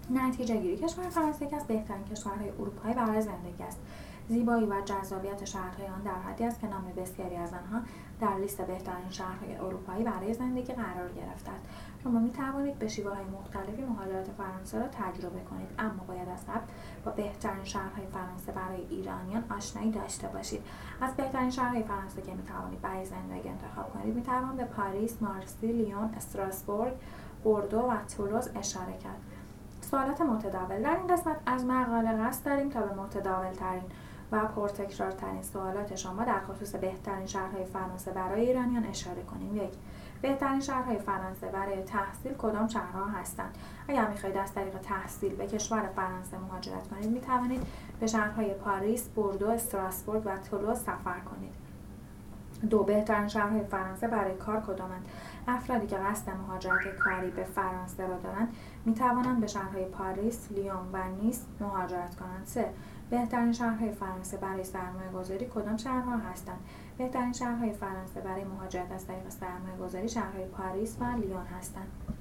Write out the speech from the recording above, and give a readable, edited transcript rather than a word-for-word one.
نتیجه گیری: کشور فرانسه یکی از بهترین کشورهای اروپایی برای زندگی است. زیبایی و جذابیت شهرهای آن در حدی است که نام بسیاری از آنها در لیست بهترین شهرهای اروپایی برای زندگی قرار گرفته است. شما می توانید به شیوه‌های مختلفی مهاجرت فرانسه را تجربه کنید، اما باید از قبل با بهترین شهرهای فرانسه برای ایرانیان آشنایی داشته باشید. از بهترین شهرهای فرانسه که می توانید برای زندگی انتخاب کنید می توان به پاریس، مارسی، لیون، استراسبورگ، بوردو و تولوز اشاره کرد. سوالات متداول: در این قسمت از مقاله قصد داریم تا به متداول‌ترین و پرتکرارترین سوالات شما در خصوص بهترین شهرهای فرانسه برای ایرانیان اشاره کنیم. 1. بهترین شهرهای فرانسه برای تحصیل کدام شهرها هستند؟ اگر می‌خواهید از طریق تحصیل به کشور فرانسه مهاجرت کنید، می‌توانید به شهرهای پاریس، بوردو، استراسبورگ و تولوز سفر کنید. 2. بهترین شهرهای فرانسه برای کار کدامند؟ افرادی که قصد مهاجرت کاری به فرانسه را دارند می توانند به شهرهای پاریس، لیون و نیس مهاجرت کنند. 3. بهترین شهرهای فرانسه برای سرمایه گذاری کدام شهرها هستند؟ بهترین شهرهای فرانسه برای مهاجرت از طریق سرمایه گذاری شهرهای پاریس و لیون هستند.